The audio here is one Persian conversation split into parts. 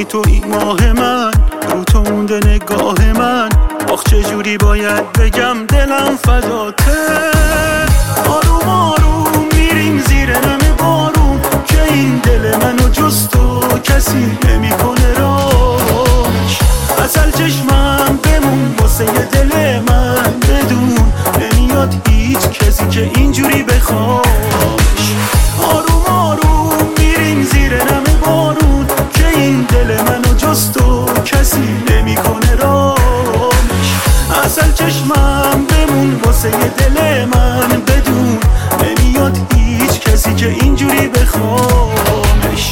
تو این ماه من، رو تو مونده نگاه من. آخ چجوری باید بگم دلم فداته. آروم آروم میریم زیر نم بارون، که این دل منو جز تو کسی نمیکنه راش. عسل چشمم بمون واسه دل من، بدون نمیاد هیچ کسی که اینجوری بخواش. آروم آروم میریم زیر نم بارون، که این دل منو جز تو کسی نمیکنه راش. عسل چشمم بمون واسه دل من، بدون نمیاد هیچ کسی که اینجوری بخوامش.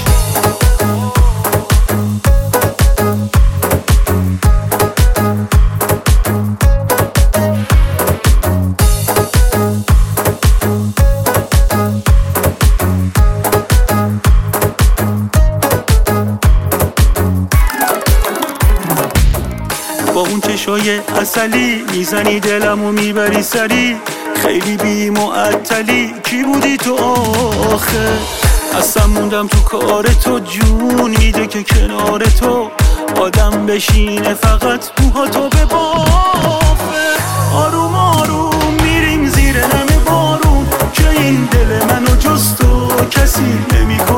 با اون چشای عسلی میزنی دلمو میبری سری. خیلی بی معطلی کی بودی تو آخه؟ اصلا موندم تو کار تو، جون میده که کنار تو آدم بشینه فقط موها تو به بافه. آروم آروم میریم زیر نم بارون، که این دل منو جز تو کسی نمیکنه